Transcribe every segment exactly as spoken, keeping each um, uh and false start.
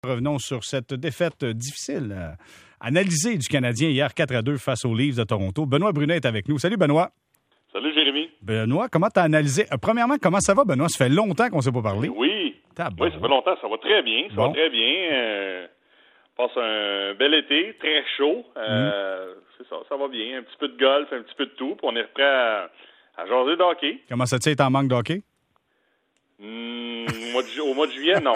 Revenons sur cette défaite difficile euh, analysée du Canadien hier quatre à deux face aux Leafs de Toronto. Benoît Brunet est avec nous. Salut Benoît. Salut Jérémy. Benoît, comment t'as analysé? Euh, premièrement, comment ça va Benoît? Ça fait longtemps qu'on ne s'est pas parlé. Oui. Tabarouette. Oui, ça fait longtemps. Ça va très bien. Ça Bon. va très bien. Euh, on passe un bel été, très chaud. Euh, mm. C'est ça, ça va bien. Un petit peu de golf, un petit peu de tout. Puis on est prêt à, à jaser de hockey. Comment ça tient, t'es en manque de hockey? Mmh, au, mois de, au mois de juillet, non.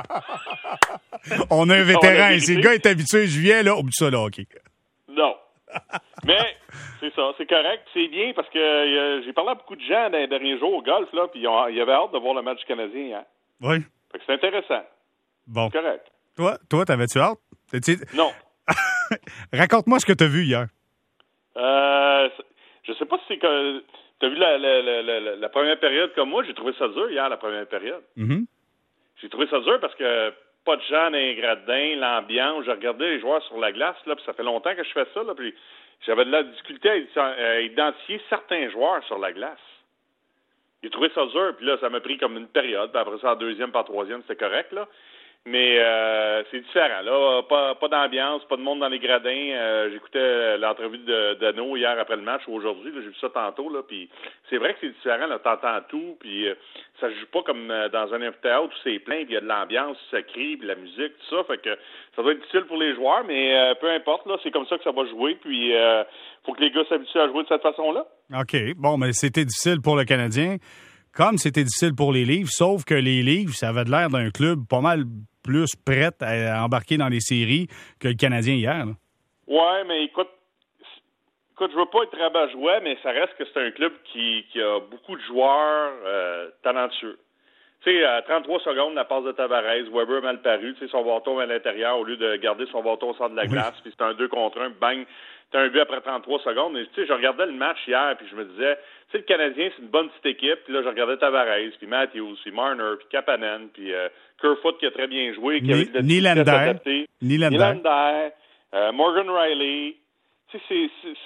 On a un vétéran. Si le gars est habitué juillet, là, oublie ça, le hockey. Non. Mais c'est ça, c'est correct. C'est bien parce que euh, j'ai parlé à beaucoup de gens dans les derniers jours au golf, là, puis ils, ont, ils avaient hâte de voir le match du Canadien hier. Oui. Fait que c'est intéressant. Bon. C'est correct. Toi, toi, t'avais-tu hâte? T'es-tu... Non. Raconte-moi ce que t'as vu hier. Euh, je sais pas si c'est que... T'as vu la, la, la, la, la première période comme moi? J'ai trouvé ça dur hier, la première période. Mm-hmm. J'ai trouvé ça dur parce que pas de gens dans les gradins, l'ambiance. Je regardais les joueurs sur la glace, là, puis ça fait longtemps que je fais ça, là, puis j'avais de la difficulté à identifier certains joueurs sur la glace. J'ai trouvé ça dur, puis là, ça m'a pris comme une période, puis après ça, en deuxième, par troisième, c'était correct, là. Mais euh, c'est différent, là. Pas, pas d'ambiance, pas de monde dans les gradins. Euh, j'écoutais l'entrevue de Dano hier après le match, ou aujourd'hui, là, j'ai vu ça tantôt, là. Puis c'est vrai que c'est différent, là. T'entends tout, puis euh, ça se joue pas comme euh, dans un amphithéâtre où c'est plein, puis il y a de l'ambiance, ça crie, puis la musique, tout ça. Fait que ça doit être difficile pour les joueurs, mais euh, peu importe, là. C'est comme ça que ça va jouer, puis euh, faut que les gars s'habituent à jouer de cette façon-là. OK. Bon, mais c'était difficile pour le Canadien, comme c'était difficile pour les Leafs, sauf que les Leafs, ça avait l'air d'un club pas mal plus prête à embarquer dans les séries que le Canadien hier. Là. Ouais, mais écoute, écoute, je veux pas être rabat-joie, mais ça reste que c'est un club qui, qui a beaucoup de joueurs euh, talentueux. Tu sais, à trente-trois secondes, la passe de Tavares, Weber mal paru, tu sais, son bâton à l'intérieur au lieu de garder son bâton au centre de la glace, oui. Puis c'est un deux contre un, bang, t'as un but après trente-trois secondes. Mais tu sais, je regardais le match hier, puis je me disais, tu sais, le Canadien, c'est une bonne petite équipe, puis là, je regardais Tavares, puis Matthews, puis Marner, puis Kapanen, puis euh, Kerfoot qui a très bien joué, qui avait de la difficulté à s'adapter. Nylander, euh, Morgan Riley. Tu sais, c'est... c'est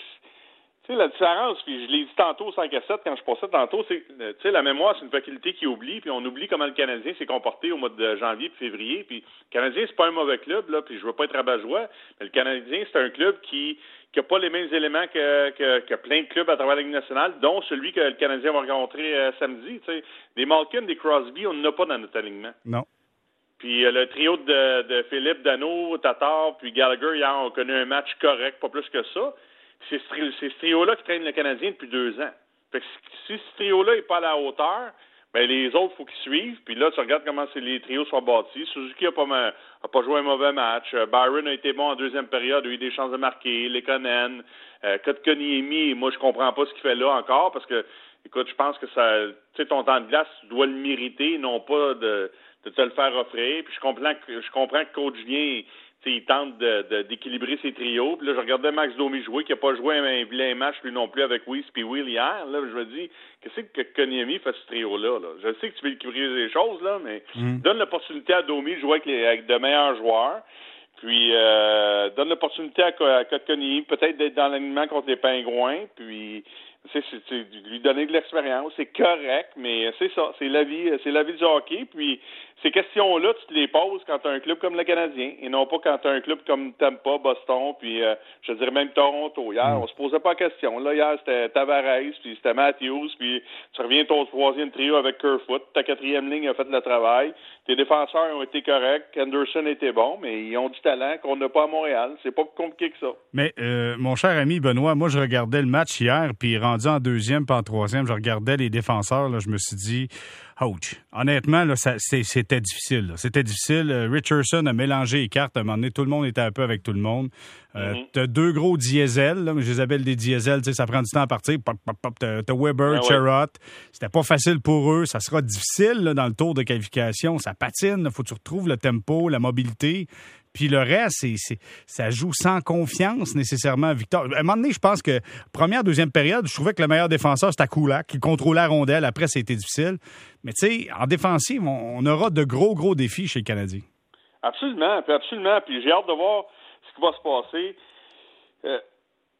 Tu sais, la différence, puis je l'ai dit tantôt au cinq à sept quand je passais tantôt, c'est tu sais, la mémoire, c'est une faculté qui oublie, puis on oublie comment le Canadien s'est comporté au mois de janvier puis février, puis le Canadien, c'est pas un mauvais club, là, puis je veux pas être rabat-joie, mais le Canadien, c'est un club qui qui a pas les mêmes éléments que, que, que plein de clubs à travers la Ligue nationale, dont celui que le Canadien va rencontrer euh, samedi, tu sais. Des Malkin, des Crosby, on n'en a pas dans notre alignement. Non. Puis euh, le trio de, de Philippe, Dano, Tatar, puis Gallagher, hier, on connaît un match correct, pas plus que ça. C'est ce, c'est ce trio-là qui traîne le Canadien depuis deux ans. Fait que si ce trio-là n'est pas à la hauteur, ben les autres, il faut qu'ils suivent. Puis là, tu regardes comment c'est, les trios sont bâtis. Suzuki n'a pas, a pas joué un mauvais match. Byron a été bon en deuxième période, a eu des chances de marquer. Lekonen, euh, Kotkaniemi, moi, je comprends pas ce qu'il fait là encore parce que, écoute, je pense que ça, tu sais, ton temps de glace, tu dois le mériter, non pas de, de te le faire offrir. Puis je comprends que, je comprends que Coach Julien, t'sais, il tente de, de, d'équilibrer ses trios. Puis là, je regardais Max Domi jouer, qui n'a pas joué un, un vilain match, lui non plus, avec Weiss puis Will hier. Là, je me dis, qu'est-ce que Kotkaniemi fait ce trio-là? Là? Je sais que tu veux équilibrer les choses, là, mais mm. donne l'opportunité à Domi de jouer avec, les, avec de meilleurs joueurs. Puis, euh, donne l'opportunité à, à Kotkaniemi peut-être d'être dans l'alignement contre les Pingouins. Puis, c'est, c'est, c'est lui donner de l'expérience. C'est correct, mais c'est ça. C'est la vie, c'est la vie du hockey. Puis, ces questions-là, tu te les poses quand tu as un club comme le Canadien et non pas quand tu as un club comme Tampa, Boston, puis euh, je dirais même Toronto. Hier, mm. on se posait pas la question. Là, hier, c'était Tavares, puis c'était Matthews, puis tu reviens ton troisième trio avec Kerfoot. Ta quatrième ligne a fait le travail. Tes défenseurs ont été corrects. Anderson était bon, mais ils ont du talent qu'on n'a pas à Montréal. C'est pas plus compliqué que ça. Mais, euh, mon cher ami Benoît, moi, je regardais le match hier, puis rendu en deuxième, puis en troisième, je regardais les défenseurs, là, je me suis dit... Ouch. Honnêtement, là, ça, c'est, c'était difficile. Là. C'était difficile. Richardson a mélangé les cartes. À un moment donné, tout le monde était un peu avec tout le monde. Euh, mm-hmm. T'as deux gros diesels. Là, je les appelle des diesels. Ça prend du temps à partir. Pop, pop, pop. T'as, t'as Weber, ah, Chariot. Ouais. C'était pas facile pour eux. Ça sera difficile là, dans le tour de qualification. Ça patine. Il faut que tu retrouves le tempo, la mobilité. Puis le reste, c'est, c'est, ça joue sans confiance nécessairement. Victor, à un moment donné, je pense que première, deuxième période, je trouvais que le meilleur défenseur, c'était Kulak, qui contrôlait la rondelle. Après, c'était difficile. Mais tu sais, en défensive, on, on aura de gros, gros défis chez le Canadien. Absolument, puis absolument. Puis j'ai hâte de voir ce qui va se passer. Euh,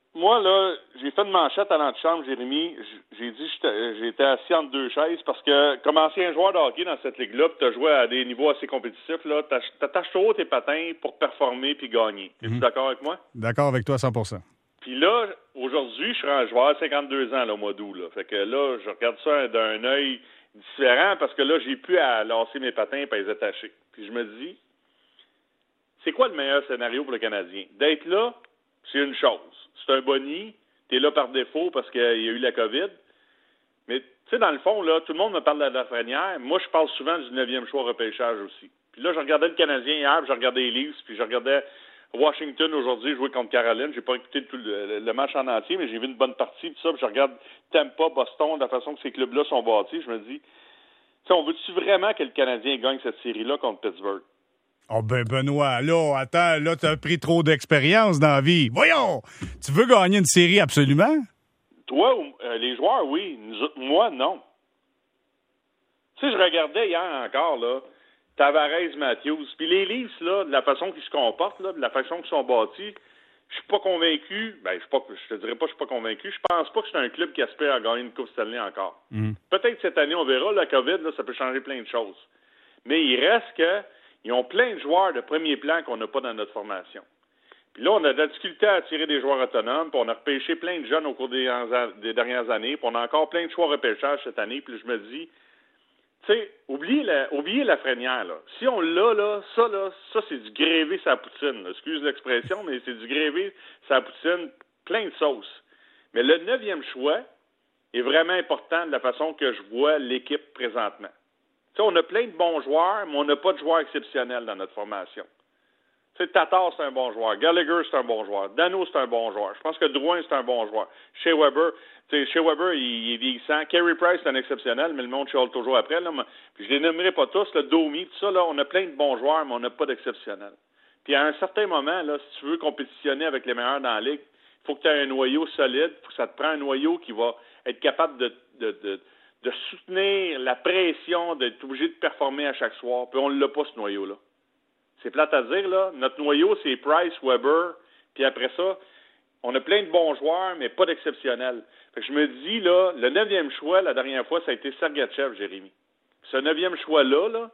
moi, là, j'ai fait une manchette à l'antichambre, Jérémy. J'ai dit que j'étais assis entre deux chaises parce que, comme ancien joueur de hockey dans cette ligue-là, tu as joué à des niveaux assez compétitifs, là, t'attaches trop tes patins pour performer puis gagner. Es-tu mm-hmm. d'accord avec moi? D'accord avec toi à cent pour cent. Puis là, aujourd'hui, je suis un joueur de cinquante-deux ans, là, au mois d'août, là. Fait que là, je regarde ça d'un œil différent parce que là, j'ai pu à lancer mes patins et à les attacher. Puis je me dis, c'est quoi le meilleur scénario pour le Canadien? D'être là, c'est une chose. C'est un boni, t'es là par défaut parce qu'il y a eu la COVID. Mais, tu sais, dans le fond, là, tout le monde me parle de la Lafrenière. Moi, je parle souvent du neuvième choix repêchage aussi. Puis là, je regardais le Canadien hier, puis je regardais les Leafs, puis je regardais Washington aujourd'hui jouer contre Caroline. J'ai pas écouté tout le, le match en entier, mais j'ai vu une bonne partie, puis ça, puis je regarde Tampa, Boston, de la façon que ces clubs-là sont bâtis. Je me dis, tu sais, on veut-tu vraiment que le Canadien gagne cette série-là contre Pittsburgh? Oh ben Benoît, là, attends, là, t'as pris trop d'expérience dans la vie. Voyons! Tu veux gagner une série absolument? Toi, euh, les joueurs, oui. Nous, moi, non. Tu sais, je regardais hier encore, là, Tavares, Matthews, puis les Leafs, là, de la façon qu'ils se comportent, là, de la façon qu'ils sont bâtis, je suis pas convaincu, ben, je suis pas, je te dirais pas que je suis pas convaincu, je pense pas que c'est un club qui aspire à gagner une Coupe Stanley encore. Mm. Peut-être cette année, on verra, la COVID, là, ça peut changer plein de choses. Mais il reste que ils ont plein de joueurs de premier plan qu'on n'a pas dans notre formation. Puis là, on a de la difficulté à attirer des joueurs autonomes, puis on a repêché plein de jeunes au cours des, des dernières années, puis on a encore plein de choix repêchage cette année, puis je me dis, tu sais, oubliez la, oubliez la Lafrenière, là. Si on l'a, là, ça, là, ça, c'est du grévé sa poutine, là. Excuse l'expression, mais c'est du grévé sa poutine, plein de sauce. Mais le neuvième choix est vraiment important de la façon que je vois l'équipe présentement. Tu sais, on a plein de bons joueurs, mais on n'a pas de joueurs exceptionnels dans notre formation. Tu sais, Tatar, c'est un bon joueur. Gallagher, c'est un bon joueur. Dano, c'est un bon joueur. Je pense que Drouin, c'est un bon joueur. Shea Weber, tu sais, Shea Weber, il, il est vieillissant. Carey Price, c'est un exceptionnel, mais le monde chiale toujours après. Là. Puis je les nommerai pas tous, le Domi, tout ça, là, on a plein de bons joueurs, mais on n'a pas d'exceptionnels. Puis à un certain moment, là, si tu veux compétitionner avec les meilleurs dans la ligue, il faut que tu aies un noyau solide. Il faut que ça te prend un noyau qui va être capable de, de, de de soutenir la pression d'être obligé de performer à chaque soir. Puis on ne l'a pas, ce noyau-là. C'est plate à dire, là. Notre noyau, c'est Price, Weber, puis après ça, on a plein de bons joueurs, mais pas d'exceptionnels. Fait que je me dis, là, le neuvième choix, la dernière fois, ça a été Sergachev, Jérémy. Ce neuvième choix-là, là,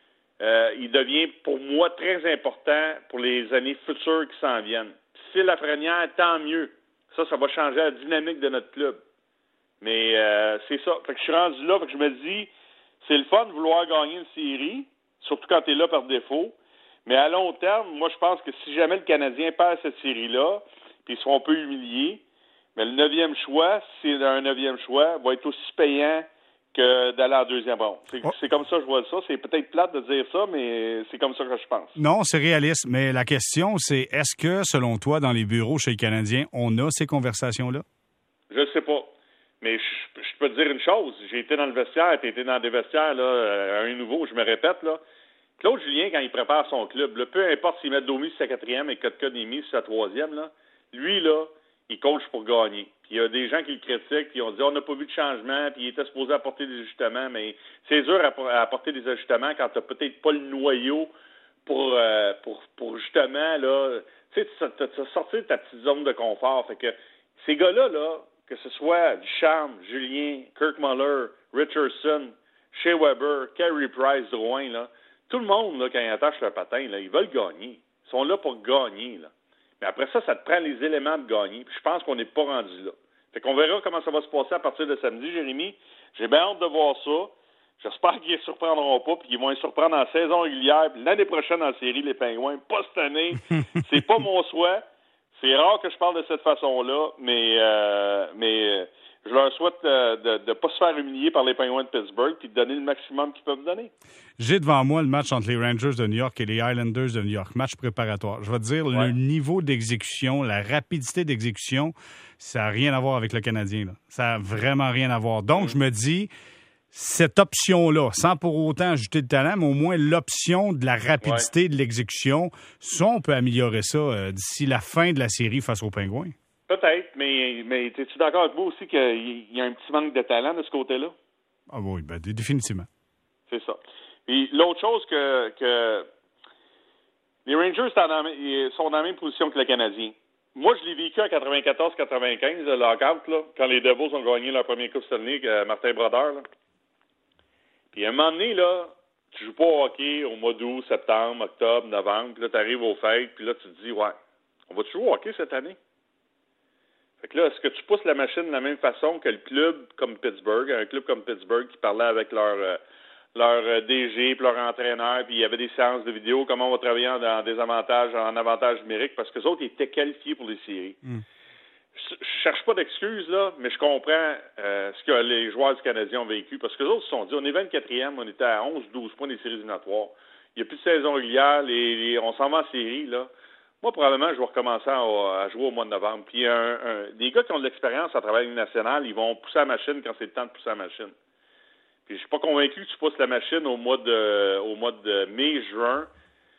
euh, il devient, pour moi, très important pour les années futures qui s'en viennent. Si c'est Lafrenière, tant mieux. Ça, ça va changer la dynamique de notre club. Mais euh, c'est ça. Fait que je suis rendu là, fait que je me dis, c'est le fun de vouloir gagner une série, surtout quand tu es là par défaut. Mais à long terme, moi, je pense que si jamais le Canadien perd cette série-là, puis ils seront un peu humiliés, mais le neuvième choix, si c'est un neuvième choix, va être aussi payant que d'aller en deuxième ronde. C'est, oh. c'est comme ça que je vois ça. C'est peut-être plate de dire ça, mais c'est comme ça que je pense. Non, c'est réaliste. Mais la question, c'est est-ce que, selon toi, dans les bureaux chez les Canadiens, on a ces conversations-là? Je sais pas. Mais je, je peux te dire une chose. J'ai été dans le vestiaire, tu été dans des vestiaires, là, un nouveau, je me répète, là. Claude Julien, quand il prépare son club, là, peu importe s'il met Domi sur sa quatrième et Kotkaniemi sur sa troisième, là, lui, là, il coach pour gagner. Puis il y a des gens qui le critiquent, puis ils ont dit, on n'a pas vu de changement, puis il était supposé apporter des ajustements, mais c'est dur à, à apporter des ajustements quand tu n'as peut-être pas le noyau pour, euh, pour, pour justement, là, tu sais, tu as sorti de ta petite zone de confort. Fait que ces gars-là, là, que ce soit Ducharme, Julien, Kirk Muller, Richardson, Shea Weber, Carey Price, Drouin, là, tout le monde, là, quand ils attachent leur patin, là, ils veulent gagner. Ils sont là pour gagner, là. Mais après ça, ça te prend les éléments de gagner. Puis je pense qu'on n'est pas rendu là. Fait qu'on verra comment ça va se passer à partir de samedi, Jérémy. J'ai bien hâte de voir ça. J'espère qu'ils ne surprendront pas, puis qu'ils vont les surprendre en saison régulière. Puis l'année prochaine en série, les Pingouins. Pas cette année. C'est pas mon souhait. C'est rare que je parle de cette façon-là, mais euh, mais je leur souhaite euh, de ne pas se faire humilier par les Penguins de Pittsburgh puis de donner le maximum qu'ils peuvent donner. J'ai devant moi le match entre les Rangers de New York et les Islanders de New York. Match préparatoire. Je vais te dire, ouais. Le niveau d'exécution, la rapidité d'exécution, ça n'a rien à voir avec le Canadien, là. Ça n'a vraiment rien à voir. Donc, mmh. je me dis, cette option-là, sans pour autant ajouter de talent, mais au moins l'option de la rapidité ouais. de l'exécution, ça, on peut améliorer ça euh, d'ici la fin de la série face aux Pingouins. Peut-être, mais, mais es-tu d'accord avec moi aussi qu'il y a un petit manque de talent de ce côté-là? Ah oui, ben, définitivement. C'est ça. Puis l'autre chose que, que les Rangers sont dans, sont dans la même position que le Canadien. Moi, je l'ai vécu en quatre-vingt-quatorze quatre-vingt-quinze, le lockout, là, quand les Devils ont gagné leur premier Coupe Stanley, euh, Martin Brodeur. Là. Puis à un moment donné, là, tu joues pas au hockey au mois d'août, septembre, octobre, novembre, puis là, tu arrives aux fêtes, puis là, tu te dis, ouais, on va-tu jouer au hockey cette année? Fait que là, est-ce que tu pousses la machine de la même façon que le club comme Pittsburgh, un club comme Pittsburgh qui parlait avec leur euh, leur euh, D G puis leur entraîneur, puis il y avait des séances de vidéo, comment on va travailler en, en désavantage, en avantage numérique, parce que les autres étaient qualifiés pour les séries. Mm. Je, je cherche pas d'excuses, là, mais je comprends euh, ce que les joueurs du Canadien ont vécu, parce que les autres se sont dit, on est vingt-quatrième, on était à onze douze points des séries éliminatoires. Il n'y a plus de saison régulière, les, les, on s'en va en série, là. Moi, probablement, je vais recommencer à, à jouer au mois de novembre. Puis, un, un, des gars qui ont de l'expérience à travers la Ligue nationale, ils vont pousser la machine quand c'est le temps de pousser la machine. Puis, je suis pas convaincu que tu pousses la machine au mois de, au mois de mai, juin,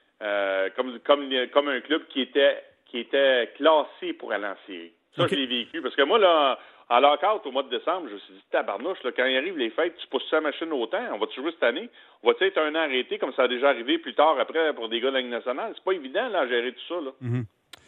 euh, comme, comme, comme un club qui était, qui était classé pour aller en série. Ça, okay. Je l'ai vécu. Parce que moi, là, en lockout, au mois de décembre, je me suis dit, tabarnouche, là, quand il arrive les fêtes, tu pousses la machine autant. On va-tu jouer cette année? On va-tu être un an arrêté, comme ça a déjà arrivé plus tard après pour des gars de la Ligue nationale? C'est pas évident, là, à gérer tout ça, là. Mm-hmm.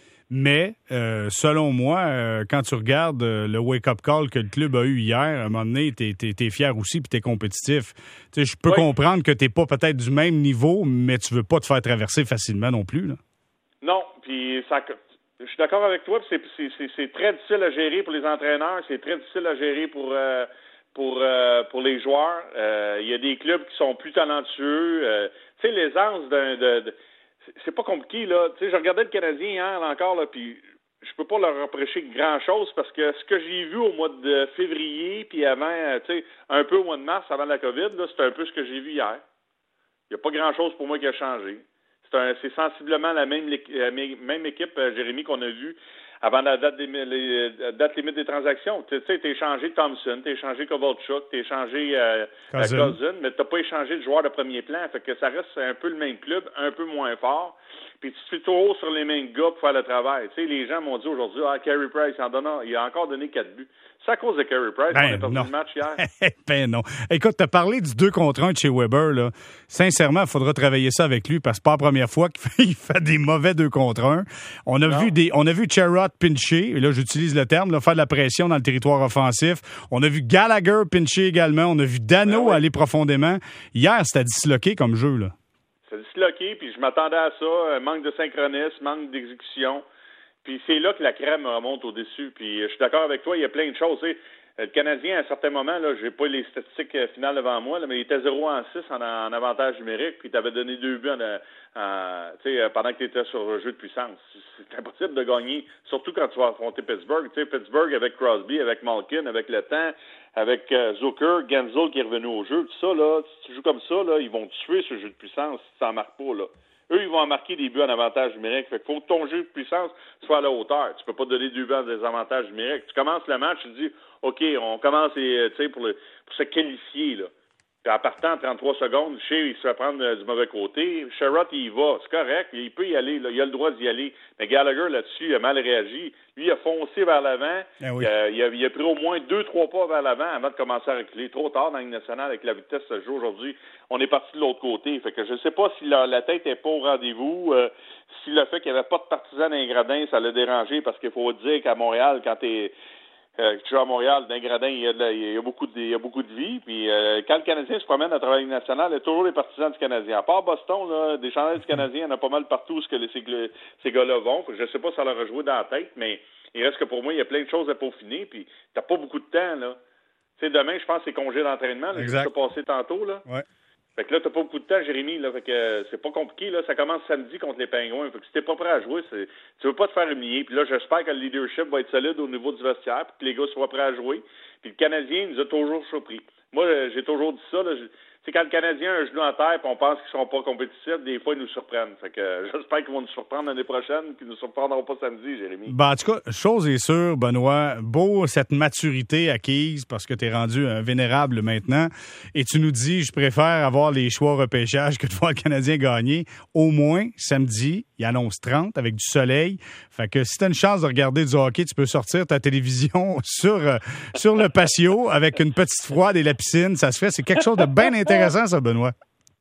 Mais, euh, selon moi, euh, quand tu regardes euh, le wake-up call que le club a eu hier, à un moment donné, t'es, t'es, t'es fier aussi puis t'es compétitif. Tu sais, je peux oui. comprendre que t'es pas peut-être du même niveau, mais tu veux pas te faire traverser facilement non plus, là. Non, puis ça... Je suis d'accord avec toi, c'est, c'est, c'est, c'est très difficile à gérer pour les entraîneurs, c'est très difficile à gérer pour euh, pour euh, pour les joueurs. Il euh, y a des clubs qui sont plus talentueux. Euh, tu sais, l'aisance d'un de, de c'est pas compliqué, là. Tu sais, je regardais le Canadien hier là, encore, là, puis je peux pas leur reprocher grand-chose parce que ce que j'ai vu au mois de février, puis avant, tu sais, un peu au mois de mars, avant la COVID, là, c'est un peu ce que j'ai vu hier. Il n'y a pas grand-chose pour moi qui a changé. C'est, un, c'est sensiblement la même, la même équipe, euh, Jérémy, qu'on a vue avant la date, des, les, la date limite des transactions. Tu sais, tu as échangé Thompson, tu as échangé Kovalchuk, tu as échangé euh, Cousin, mais tu n'as pas échangé de joueur de premier plan. Fait que ça reste un peu le même club, un peu moins fort. Puis tu te fais trop haut sur les mêmes gars pour faire le travail. Tu sais, les gens m'ont dit aujourd'hui, ah, Carey Price, il, en donne, il a encore donné quatre buts. C'est à cause de Carey Price qu'on ben, a perdu non. le match hier. ben non. Écoute, tu as parlé du deux contre un de chez Weber, là. Sincèrement, il faudra travailler ça avec lui parce que c'est pas la première fois qu'il fait, il fait des mauvais deux contre un. On a non. vu des, on a vu Sherrod pincher, et là j'utilise le terme, là, faire de la pression dans le territoire offensif. On a vu Gallagher pincher également. On a vu Dano ben oui. aller profondément. Hier, c'était disloqué comme jeu, là. C'est disloqué, puis je m'attendais à ça. Manque de synchronisme, manque d'exécution. Puis c'est là que la crème remonte au-dessus. Puis je suis d'accord avec toi, il y a plein de choses. Tu sais, le Canadien, à un certain moment, là, j'ai pas les statistiques finales devant moi, là, mais il était zéro en six en, en avantage numérique, puis tu avais donné deux buts en, en, tu sais, pendant que tu étais sur le jeu de puissance. C'est impossible de gagner, surtout quand tu vas affronter Pittsburgh. Tu sais, Pittsburgh avec Crosby, avec Malkin, avec Le Temps, avec euh, Zucker, Gensel qui est revenu au jeu. Tout ça, là, si tu joues comme ça, là, ils vont te tuer ce jeu de puissance si tu n'en marques pas, là. Eux, ils vont en marquer des buts en avantage numérique. Fait qu'il faut que ton jeu de puissance soit à la hauteur. Tu peux pas donner deux buts en désavantage numérique. Tu commences le match, tu dis, OK, on commence, tu sais, pour, le, pour se qualifier, là. Puis en partant, trente-trois secondes, Shea, il se fait prendre euh, du mauvais côté. Sherrod, il y va. C'est correct. Il peut y aller. Là. Il a le droit d'y aller. Mais Gallagher, là-dessus, il a mal réagi. Lui, il a foncé vers l'avant. Ah oui. euh, il, a, il a pris au moins deux, trois pas vers l'avant avant de commencer à reculer. Trop tard dans la Ligue nationale avec la vitesse de ce jeu aujourd'hui. On est parti de l'autre côté. Fait que je ne sais pas si la, la tête n'est pas au rendez-vous. Euh, si le fait qu'il n'y avait pas de partisans dans les gradins, ça l'a dérangé. Parce qu'il faut dire qu'à Montréal, quand t'es... Euh, tu joues à Montréal, dans les gradins, il y a, de, il y a beaucoup de, il y a beaucoup de vie. Puis euh, quand le Canadien se promène à travers la Ligue nationale, il y a toujours les partisans du Canadien. À part Boston, là, des chandails du Canadien, il y en a pas mal partout où ce que les, ces, ces gars-là vont. Je ne sais pas si ça leur a joué dans la tête, mais il reste que pour moi, il y a plein de choses à peaufiner. Puis t'as pas beaucoup de temps, là. Tu sais, demain, je pense que c'est congé d'entraînement, là, exact. Je t'ai passé tantôt, là. Ouais. Fait que là, t'as pas beaucoup de temps, Jérémy, là. Fait que euh, c'est pas compliqué, là. Ça commence samedi contre les Pingouins. Fait que si t'es pas prêt à jouer, c'est... tu veux pas te faire humilier. Puis là, j'espère que le leadership va être solide au niveau du vestiaire, puis que les gars soient prêts à jouer. Puis le Canadien nous a toujours surpris. Moi, j'ai toujours dit ça, là. C'est quand le Canadien a un genou en terre et on pense qu'ils sont pas compétitifs, des fois, ils nous surprennent. Fait que euh, j'espère qu'ils vont nous surprendre l'année prochaine puis ils nous surprendront pas samedi, Jérémy. Ben, en tout cas, chose est sûre, Benoît, beau cette maturité acquise parce que tu es rendu un vénérable maintenant et tu nous dis, je préfère avoir les choix repêchage que de voir le Canadien gagner. Au moins, samedi, il annonce trente avec du soleil. Fait que si tu as une chance de regarder du hockey, tu peux sortir ta télévision sur, euh, sur le patio avec une petite froide et la piscine. Ça se fait, c'est quelque chose de bien intéressant. Intéressant, ça, Benoît.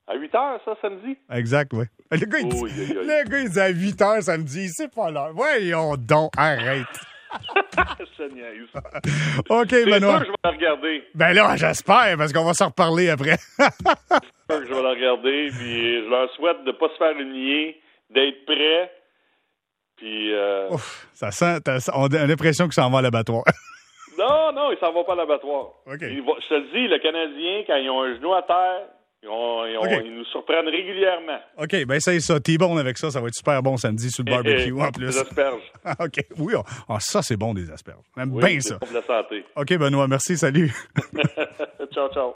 À huit heures, ça, samedi? Exact, oui. Le gars, il dit, Oui, oui, oui. le gars, il dit à huit heures samedi, c'est pas l'heure. Voyons donc, arrête. Ça niaise. OK, C'est Benoît. sûr que je vais la regarder. Ben là, j'espère, parce qu'on va s'en reparler après. C'est sûr que je vais la regarder, puis je leur souhaite de ne pas se faire nier, d'être prêts, puis... Euh... Ouf, ça sent, on a l'impression que ça en va à l'abattoir. Non, non, ils s'en vont pas à l'abattoir. OK. Ils vont- je te le dis, le Canadien, quand ils ont un genou à terre, ils, ont- ils ont- OK. ils nous surprennent régulièrement. OK, ben c'est ça. T'es bon avec ça. Ça va être super bon samedi sur le barbecue en plus. Des asperges. OK, oui. on- ah, ça, c'est bon, des asperges. J'aime Oui, bien c'est ça. pour la santé. OK, Benoît, merci. Salut. Ciao, ciao.